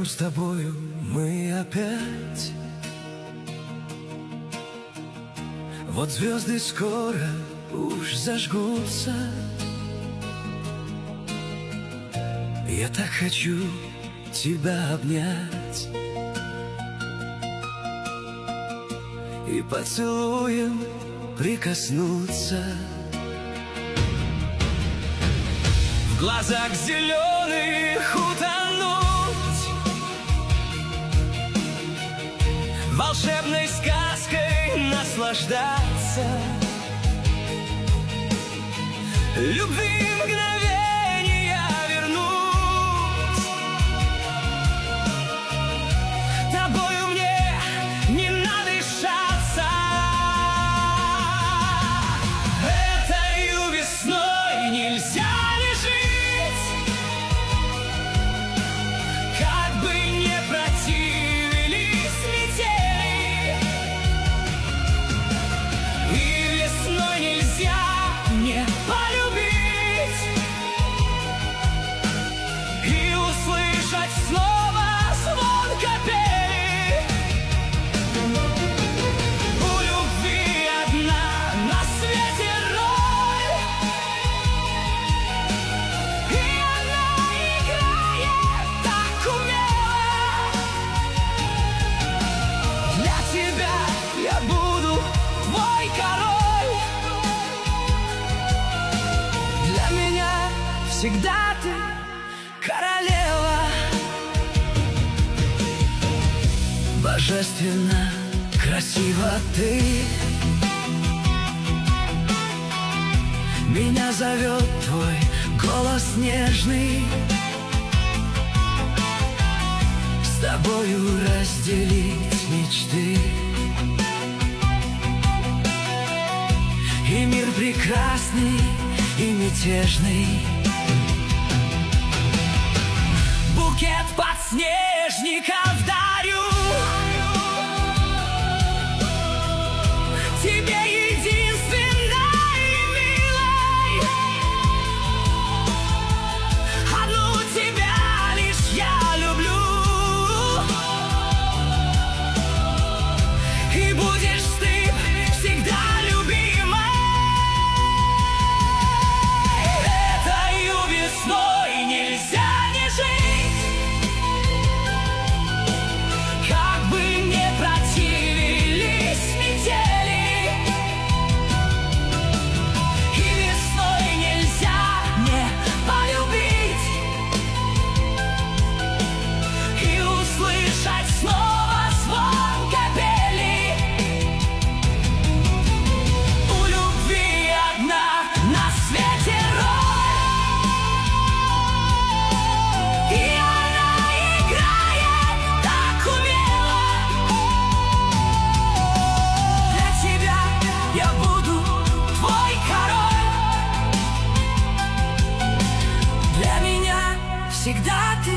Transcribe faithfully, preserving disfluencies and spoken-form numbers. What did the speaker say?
Рядом с тобою мы опять. Вот звезды скоро уж зажгутся. Я так хочу тебя обнять и поцелуем прикоснуться. В глазах зеленых утонуть, волшебной сказкой наслаждаться, любви мгновения вернуть. Тобою мне не надышаться. Этою весной нельзя не жить, как бы не противились метели. И весной нельзя не полюбить и услышать снова звон капели. У любви одна на свете роль, и она играет так умело. Для тебя я буду твой король, для меня всегда ты королева. Божественно красива ты, меня зовет твой голос нежный. С тобою разделить мечты и мир прекрасный и мятежный. Букет подснежников дарю тебе, единственной и милой. Одну тебя лишь я люблю, и будешь ты всегда любимой. Этою весной нельзя не жить, как бы не противились метели. И весной нельзя не полюбить и услышать снова звон капели. У любви одна на свете роль, и она играет так умело. Для тебя я буду твой король, для меня всегда ты